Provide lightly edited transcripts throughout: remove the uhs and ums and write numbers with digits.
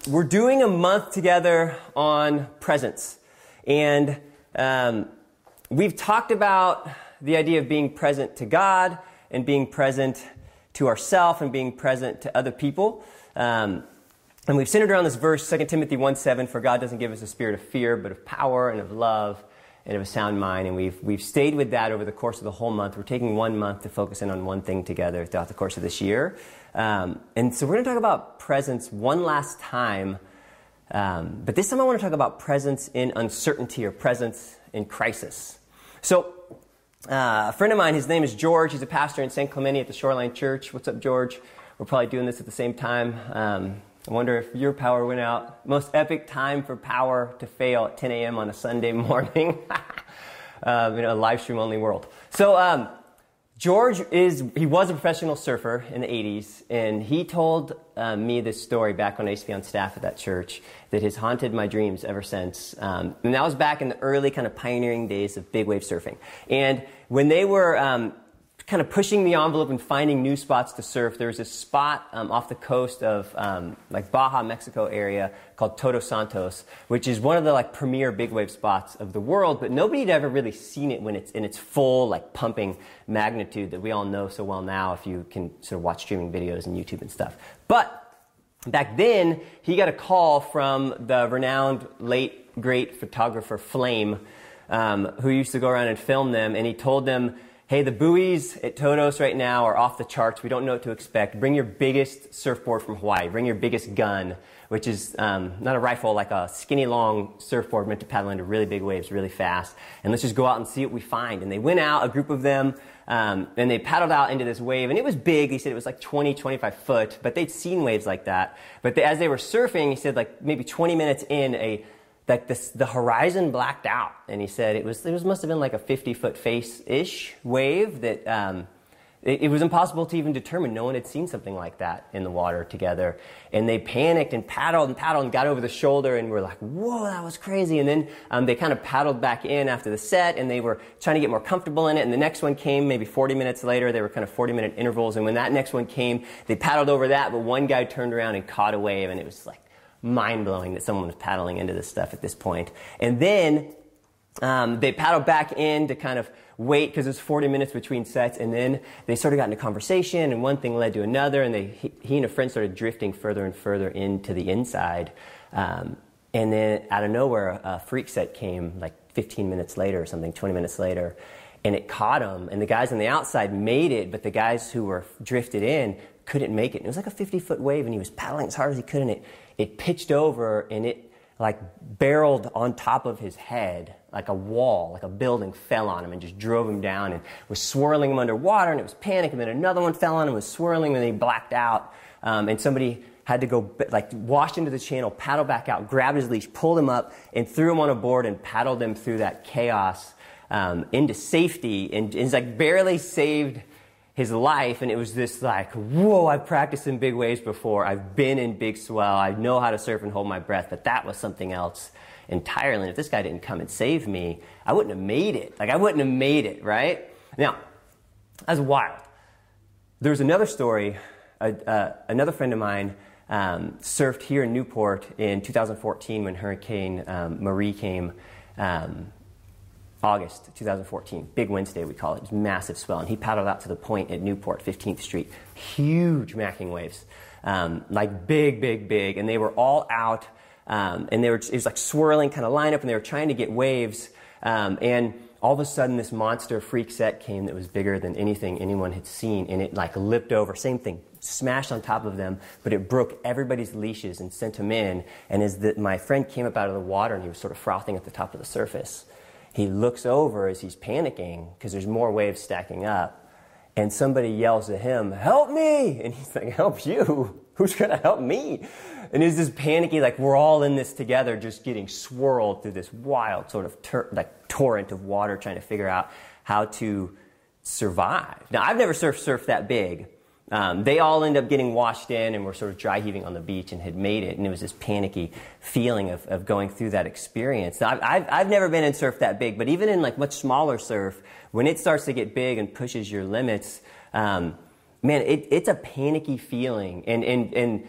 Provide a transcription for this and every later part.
we're doing a month together on presence. And we've talked about the idea of being present to God and being present to ourselves and being present to other people. And we've centered around this verse, 2 Timothy 1:7, for God doesn't give us a spirit of fear, but of power and of love and of a sound mind. And we've stayed with that over the course of the whole month. We're taking 1 month to focus in on one thing together throughout the course of this year. And so we're going to talk about presence one last time. But this time I want to talk about presence in uncertainty or presence in crisis. So a friend of mine, his name is George. He's a pastor in San Clemente at the Shoreline Church. What's up, George? We're probably doing this at the same time. I wonder if your power went out. Most epic time for power to fail at 10 a.m. on a Sunday morning. A live stream only world. So George he was a professional surfer in the 80s, and he told me this story back when I used to be on staff at that church that has haunted my dreams ever since. And that was back in the early kind of pioneering days of big wave surfing. And when they were kind of pushing the envelope and finding new spots to surf, there was this spot off the coast of Baja, Mexico area called Todos Santos, which is one of the premier big wave spots of the world, but nobody had ever really seen it when it's in its full pumping magnitude that we all know so well now if you can sort of watch streaming videos and YouTube and stuff. But back then, he got a call from the renowned late great photographer Flame, who used to go around and film them, and he told them, hey, the buoys at Todos right now are off the charts. We don't know what to expect. Bring your biggest surfboard from Hawaii. Bring your biggest gun, which is not a rifle, like a skinny long surfboard meant to paddle into really big waves really fast. And let's just go out and see what we find. And they went out, a group of them, and they paddled out into this wave. And it was big. He said it was 20, 25 foot, but they'd seen waves like that. But as they were surfing, he said maybe 20 minutes in, the horizon blacked out, and he said it must have been like a 50-foot face-ish wave that it was impossible to even determine. No one had seen something like that in the water together, and they panicked and paddled and got over the shoulder, and were like, "Whoa, that was crazy!" And then they kind of paddled back in after the set, and they were trying to get more comfortable in it. And the next one came maybe 40 minutes later. They were kind of 40-minute intervals, and when that next one came, they paddled over that, but one guy turned around and caught a wave, and it was mind-blowing that someone was paddling into this stuff at this point. And then they paddled back in to kind of wait because it was 40 minutes between sets, and then they sort of got into conversation, and one thing led to another, and he and a friend started drifting further and further into the inside. And then out of nowhere, a freak set came 15 minutes later or something, 20 minutes later, and it caught him, and the guys on the outside made it, but the guys who were drifted in couldn't make it. And it was like a 50-foot wave, and he was paddling as hard as he could, and it pitched over, and it barreled on top of his head, like a wall, like a building fell on him and just drove him down and was swirling him underwater, and it was panic, and then another one fell on him and was swirling, and he blacked out, and somebody had to go, washed into the channel, paddle back out, grabbed his leash, pulled him up, and threw him on a board and paddled him through that chaos into safety, and it's barely saved his life. And it was this whoa, I've practiced in big waves before. I've been in big swell. I know how to surf and hold my breath, but that was something else entirely. And if this guy didn't come and save me, I wouldn't have made it. I wouldn't have made it, right? Now, that's wild. There's another story. Another friend of mine surfed here in Newport in 2014 when Hurricane Marie came. August 2014, Big Wednesday we call it. It was massive swell, and he paddled out to the point at Newport, 15th Street. Huge macking waves, big, and they were all out, and it was swirling kind of lineup, and they were trying to get waves, and all of a sudden this monster freak set came that was bigger than anything anyone had seen, and it lipped over, same thing, smashed on top of them, but it broke everybody's leashes and sent them in, and my friend came up out of the water, and he was sort of frothing at the top of the surface. He looks over as he's panicking because there's more waves stacking up, and somebody yells at him, "Help me!" And he's like, "Help you? Who's going to help me?" And it's this panicky, we're all in this together, just getting swirled through this wild sort of torrent of water, trying to figure out how to survive. Now, I've never surfed that big. They all end up getting washed in and were sort of dry heaving on the beach and had made it. And it was this panicky feeling of going through that experience. Now, I've never been in surf that big, but even in much smaller surf, when it starts to get big and pushes your limits, it's a panicky feeling. And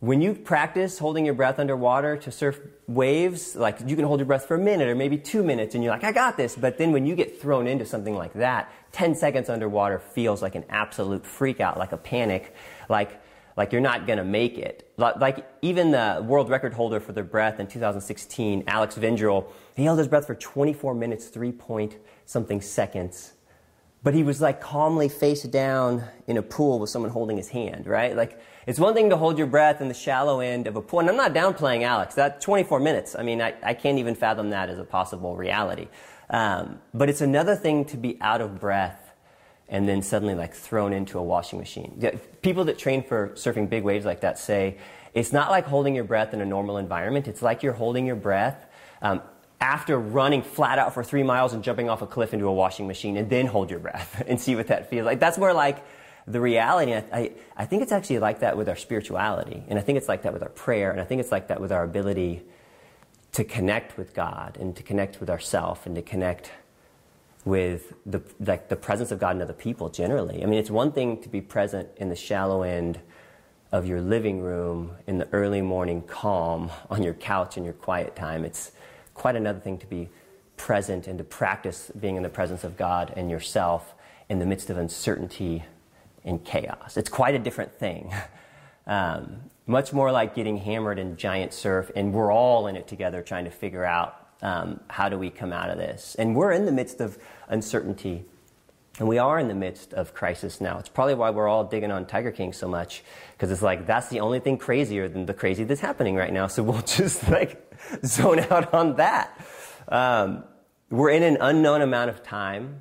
when you practice holding your breath underwater to surf waves, like you can hold your breath for a minute or maybe 2 minutes and you're like, I got this. But then when you get thrown into something like that, 10 seconds underwater feels like an absolute freak out, like a panic, like you're not going to make it. Like even the world record holder for the breath in 2016, Alex Vendrell, he held his breath for 24 minutes, 3-point-something seconds. But he was like calmly face down in a pool with someone holding his hand, right? Like it's one thing to hold your breath in the shallow end of a pool. And I'm not downplaying Alex. That 24 minutes, I mean, I can't even fathom that as a possible reality. But it's another thing to be out of breath and then suddenly like thrown into a washing machine. People that train for surfing big waves like that say, it's not like holding your breath in a normal environment. It's like you're holding your breath after running flat out for 3 miles and jumping off a cliff into a washing machine, and then hold your breath and see what that feels like. That's more like the reality. I think it's actually like that with our spirituality, and I think it's like that with our prayer, and I think it's like that with our ability to connect with God and to connect with ourselves and to connect with the presence of God and other people generally. I mean, it's one thing to be present in the shallow end of your living room in the early morning calm on your couch in your quiet time. It's quite another thing to be present and to practice being in the presence of God and yourself in the midst of uncertainty and chaos. It's quite a different thing. Much more like getting hammered in giant surf, and we're all in it together trying to figure out how do we come out of this. And we're in the midst of uncertainty, and we are in the midst of crisis now. It's probably why we're all digging on Tiger King so much, because it's like that's the only thing crazier than the crazy that's happening right now. So we'll just like zone out on that. We're in an unknown amount of time.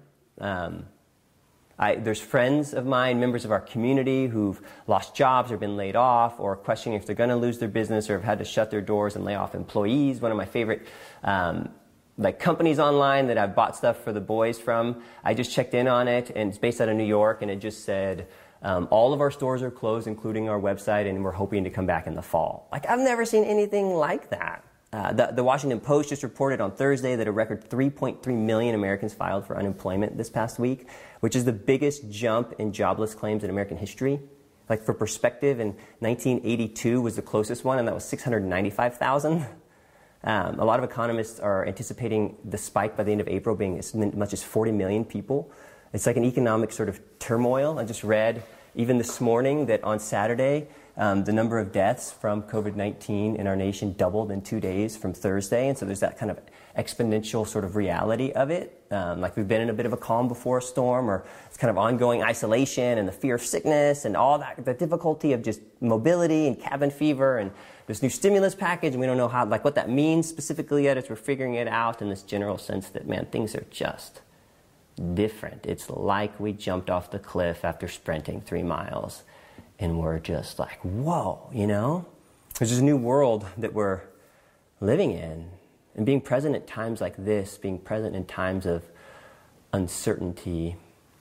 There's friends of mine, members of our community, who've lost jobs or been laid off or questioning if they're going to lose their business or have had to shut their doors and lay off employees. One of my favorite companies online that I've bought stuff for the boys from, I just checked in on it, and it's based out of New York, and it just said, all of our stores are closed, including our website, and we're hoping to come back in the fall. Like, I've never seen anything like that. The Washington Post just reported on Thursday that a record 3.3 million Americans filed for unemployment this past week, which is the biggest jump in jobless claims in American history. Like, for perspective, in 1982 was the closest one, and that was 695,000. A lot of economists are anticipating the spike by the end of April being as much as 40 million people. It's like an economic sort of turmoil. I just read even this morning that on Saturday, the number of deaths from COVID-19 in our nation doubled in 2 days from Thursday. And so there's that kind of exponential sort of reality of it. Like we've been in a bit of a calm before a storm, or it's kind of ongoing isolation and the fear of sickness and all that, the difficulty of just mobility and cabin fever and this new stimulus package. And we don't know how, like what that means specifically yet as we're figuring it out, in this general sense that, man, things are just different. It's like we jumped off the cliff after sprinting 3 miles. And we're just like, whoa, you know? There's this new world that we're living in. And being present at times like this, being present in times of uncertainty,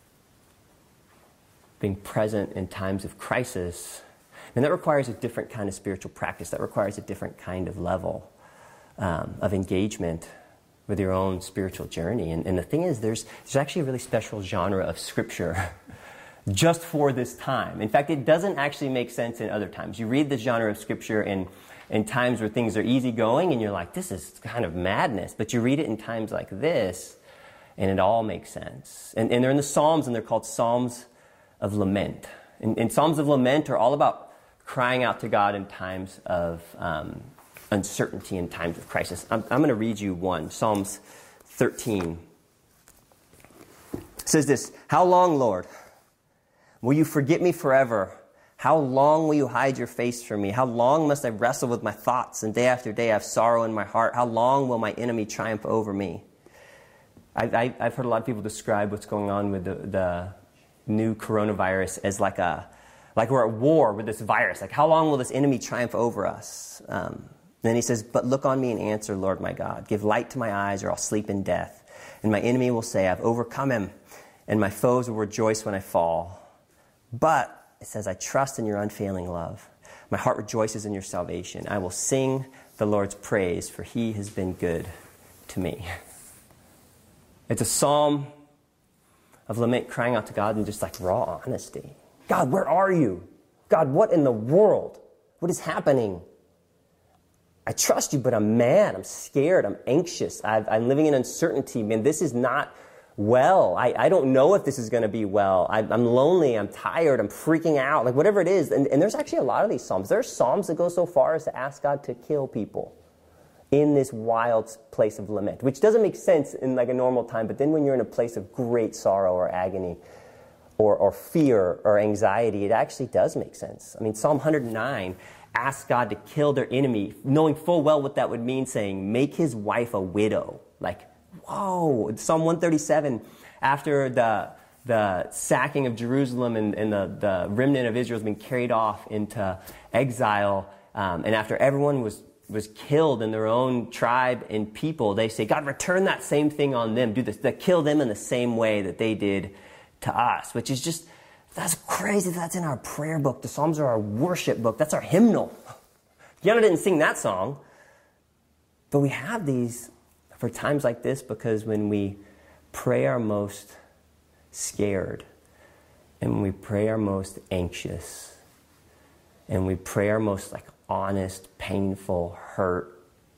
being present in times of crisis, and that requires a different kind of spiritual practice. That requires a different kind of level of engagement with your own spiritual journey. And the thing is, there's actually a really special genre of scripture just for this time. In fact, it doesn't actually make sense in other times. You read this genre of scripture in times where things are easygoing and you're like, this is kind of madness. But you read it in times like this and it all makes sense. And they're in the Psalms, and they're called Psalms of Lament. And Psalms of Lament are all about crying out to God in times of uncertainty, in times of crisis. I'm going to read you one, Psalms 13. It says this: "How long, Lord, will you forget me forever? How long will you hide your face from me? How long must I wrestle with my thoughts, and day after day I have sorrow in my heart? How long will my enemy triumph over me?" I've heard a lot of people describe what's going on with the new coronavirus as like we're at war with this virus. Like, how long will this enemy triumph over us? Then he says, "But look on me and answer, Lord my God. Give light to my eyes, or I'll sleep in death. And my enemy will say, I've overcome him, and my foes will rejoice when I fall. But," it says, "I trust in your unfailing love. My heart rejoices in your salvation. I will sing the Lord's praise, for he has been good to me." It's a psalm of lament, crying out to God in just like raw honesty. God, where are you? God, what in the world? What is happening? I trust you, but I'm mad. I'm scared. I'm anxious. I'm living in uncertainty. Man, this is not well. I don't know if this is going to be well. I'm lonely. I'm tired. I'm freaking out. Like whatever it is. And there's actually a lot of these psalms. There's psalms that go so far as to ask God to kill people in this wild place of lament, which doesn't make sense in like a normal time. But then when you're in a place of great sorrow or agony or fear or anxiety, it actually does make sense. I mean, Psalm 109 asks God to kill their enemy, knowing full well what that would mean, saying, make his wife a widow. Like, whoa. Psalm 137, after the sacking of Jerusalem and the remnant of Israel has been carried off into exile, and after everyone was killed in their own tribe and people, they say, God, return that same thing on them. Do this, kill them in the same way that they did to us, which is just, that's crazy. That's in our prayer book. The Psalms are our worship book. That's our hymnal. Yana didn't sing that song, but we have these for times like this because when we pray our most scared and when we pray our most anxious and we pray our most like honest, painful, hurt,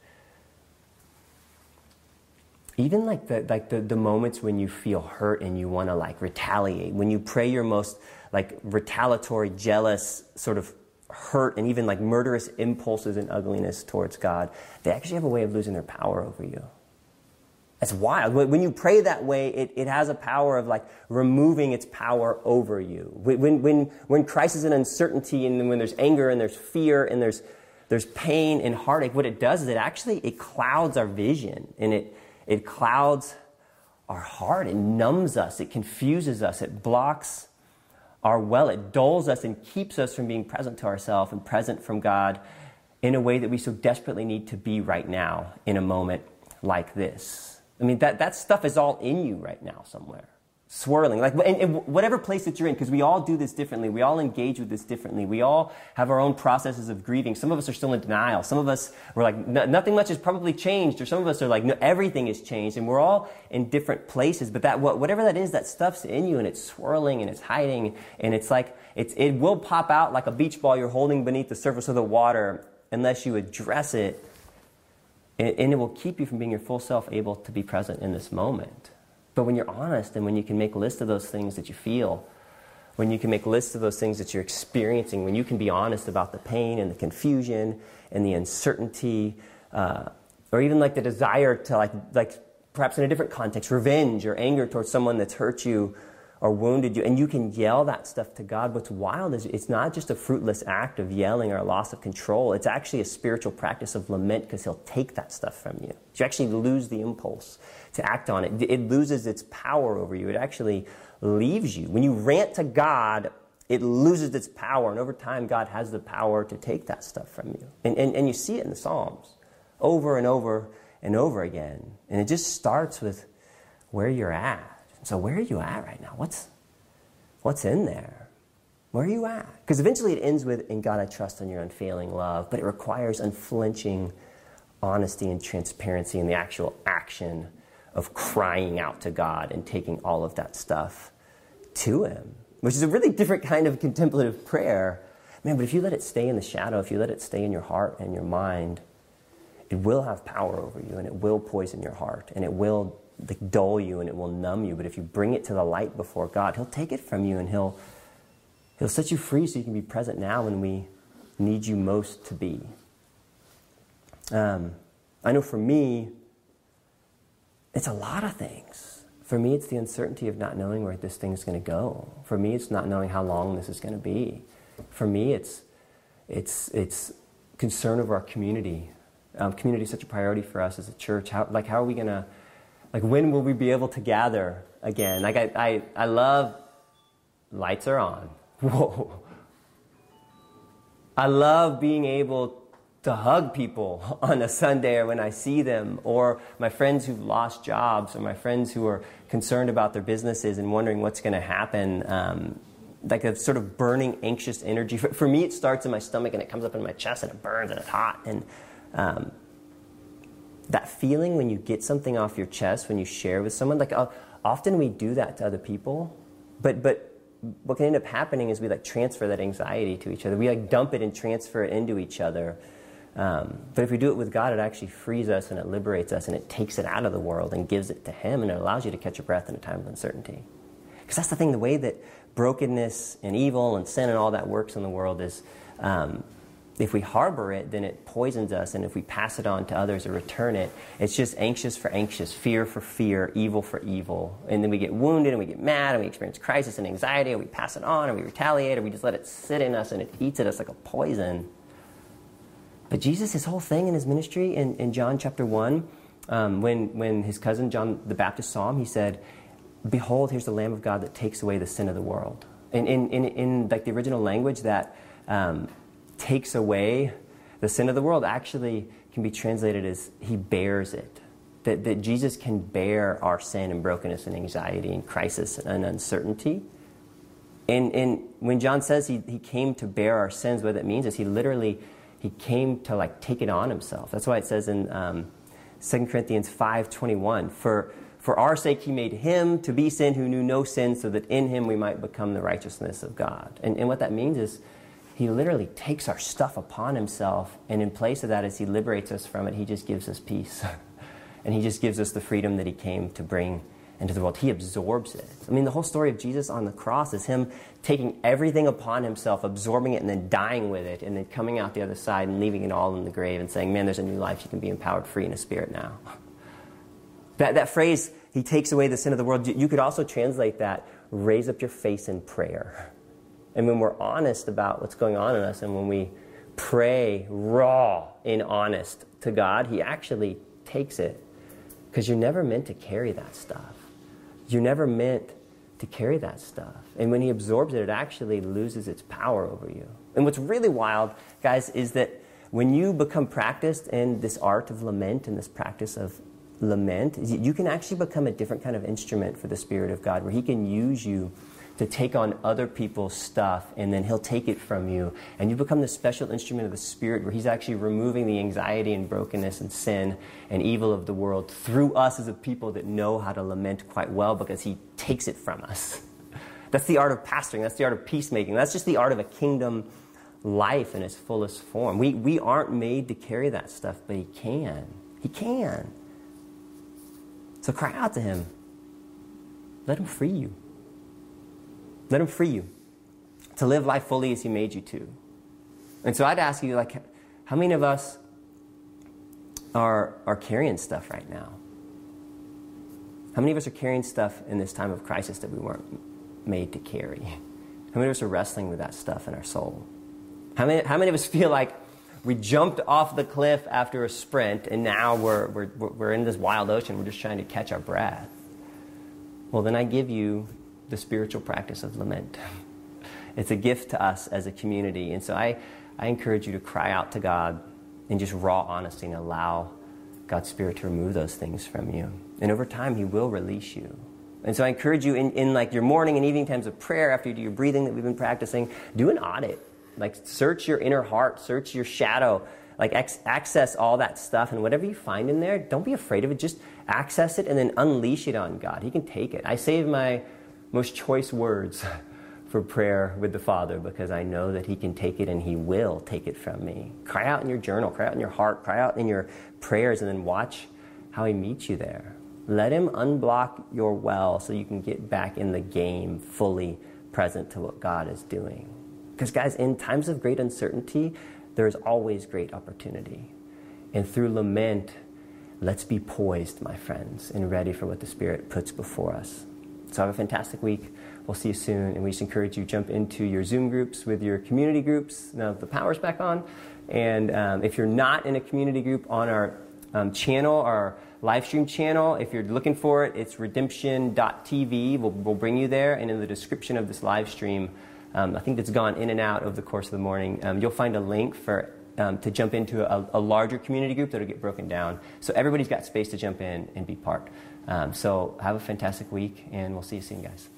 even like the moments when you feel hurt and you want to like retaliate, when you pray your most like retaliatory, jealous, sort of hurt and even like murderous impulses and ugliness towards God, they actually have a way of losing their power over you. It's wild. When you pray that way, it has a power of like removing its power over you. When crisis and uncertainty and when there's anger and there's fear and there's pain and heartache, what it does is it clouds our vision and it clouds our heart. It numbs us. It confuses us. It blocks our well. It dulls us and keeps us from being present to ourselves and present from God in a way that we so desperately need to be right now in a moment like this. I mean, that stuff is all in you right now somewhere, swirling. Like in whatever place that you're in, because we all do this differently. We all engage with this differently. We all have our own processes of grieving. Some of us are still in denial. Some of us, we're like, nothing much has probably changed. Or some of us are like, no, everything has changed. And we're all in different places. But whatever that is, that stuff's in you and it's swirling and it's hiding. And it's like, it will pop out like a beach ball you're holding beneath the surface of the water unless you address it. And it will keep you from being your full self able to be present in this moment. But when you're honest and when you can make lists of those things that you feel, when you can make lists of those things that you're experiencing, when you can be honest about the pain and the confusion and the uncertainty, or even like the desire to like perhaps in a different context, revenge or anger towards someone that's hurt you or wounded you, and you can yell that stuff to God. What's wild is it's not just a fruitless act of yelling or a loss of control. It's actually a spiritual practice of lament because he'll take that stuff from you. You actually lose the impulse to act on it. It loses its power over you. It actually leaves you. When you rant to God, it loses its power. And over time, God has the power to take that stuff from you. And you see it in the Psalms over and over and over again. And it just starts with where you're at. So where are you at right now? What's in there? Where are you at? Because eventually it ends with, in God I trust in your unfailing love, but it requires unflinching honesty and transparency in the actual action of crying out to God and taking all of that stuff to him, which is a really different kind of contemplative prayer. Man, but if you let it stay in the shadow, if you let it stay in your heart and your mind, it will have power over you and it will poison your heart and it will dull you and it will numb you. But if you bring it to the light before God, he'll take it from you and he'll set you free so you can be present now when we need you most to be. I know for me, it's a lot of things. For me, it's the uncertainty of not knowing where this thing's going to go. For me, it's not knowing how long this is going to be. For me, it's concern over our community. Community is such a priority for us as a church. How are we going to, when will we be able to gather again? I love lights are on. Whoa. I love being able to hug people on a Sunday or when I see them, or my friends who've lost jobs, or my friends who are concerned about their businesses and wondering what's going to happen. Like a sort of burning, anxious energy. For me, it starts in my stomach and it comes up in my chest and it burns and it's hot. And that feeling when you get something off your chest, when you share with someone, often we do that to other people, but what can end up happening is we like transfer that anxiety to each other. We like dump it and transfer it into each other. But if we do it with God, it actually frees us and it liberates us and it takes it out of the world and gives it to Him, and it allows you to catch your breath in a time of uncertainty. Because that's the thing, the way that brokenness and evil and sin and all that works in the world is if we harbor it, then it poisons us, and if we pass it on to others or return it, it's just anxious for anxious, fear for fear, evil for evil. And then we get wounded and we get mad and we experience crisis and anxiety, and we pass it on and we retaliate, or we just let it sit in us and it eats at us like a poison. But Jesus, his whole thing in his ministry in John chapter 1, when his cousin John the Baptist saw him, he said, "Behold, here's the Lamb of God that takes away the sin of the world." And in like the original language, that takes away the sin of the world actually can be translated as he bears it. That Jesus can bear our sin and brokenness and anxiety and crisis and uncertainty. And when John says he came to bear our sins, what that means is he came to like take it on himself. That's why it says in 2 Corinthians 5:21, For our sake he made him to be sin who knew no sin, so that in him we might become the righteousness of God. And what that means is he literally takes our stuff upon himself, and in place of that, as he liberates us from it, he just gives us peace. And he just gives us the freedom that he came to bring into the world. He absorbs it. I mean, the whole story of Jesus on the cross is him taking everything upon himself, absorbing it, and then dying with it, and then coming out the other side and leaving it all in the grave and saying, man, there's a new life. You can be empowered, free in a spirit now. That phrase, he takes away the sin of the world, you could also translate that, raise up your face in prayer. And when we're honest about what's going on in us, and when we pray raw and honest to God, he actually takes it. Because you're never meant to carry that stuff. You're never meant to carry that stuff. And when he absorbs it, it actually loses its power over you. And what's really wild, guys, is that when you become practiced in this art of lament and this practice of lament, you can actually become a different kind of instrument for the Spirit of God, where he can use you to take on other people's stuff, and then he'll take it from you. And you become the special instrument of the Spirit, where he's actually removing the anxiety and brokenness and sin and evil of the world through us as a people that know how to lament quite well, because he takes it from us. That's the art of pastoring. That's the art of peacemaking. That's just the art of a kingdom life in its fullest form. We aren't made to carry that stuff, but he can. He can. So cry out to him. Let him free you. Let him free you to live life fully as he made you to. And so I'd ask you, like, how many of us are carrying stuff right now? How many of us are carrying stuff in this time of crisis that we weren't made to carry? How many of us are wrestling with that stuff in our soul? How many of us feel like we jumped off the cliff after a sprint, and now we're in this wild ocean, we're just trying to catch our breath? Well, then I give you the spiritual practice of lament. It's a gift to us as a community. And so I encourage you to cry out to God in just raw honesty and allow God's Spirit to remove those things from you. And over time, he will release you. And so I encourage you in like your morning and evening times of prayer, after you do your breathing that we've been practicing, do an audit. Like, search your inner heart, search your shadow, like access all that stuff, and whatever you find in there, don't be afraid of it. Just access it and then unleash it on God. He can take it. I save my most choice words for prayer with the Father, because I know that he can take it, and he will take it from me. Cry out in your journal, cry out in your heart, cry out in your prayers, and then watch how he meets you there. Let him unblock your well so you can get back in the game, fully present to what God is doing. Because, guys, in times of great uncertainty, there is always great opportunity. And through lament, let's be poised, my friends, and ready for what the Spirit puts before us. So have a fantastic week. We'll see you soon. And we just encourage you to jump into your Zoom groups with your community groups. Now the power's back on. And if you're not in a community group on our channel, our live stream channel, if you're looking for it, it's redemption.tv. We'll bring you there. And in the description of this live stream, I think that's gone in and out over the course of the morning, you'll find a link for to jump into a larger community group that'll get broken down. So everybody's got space to jump in and be part. So have a fantastic week, and we'll see you soon, guys.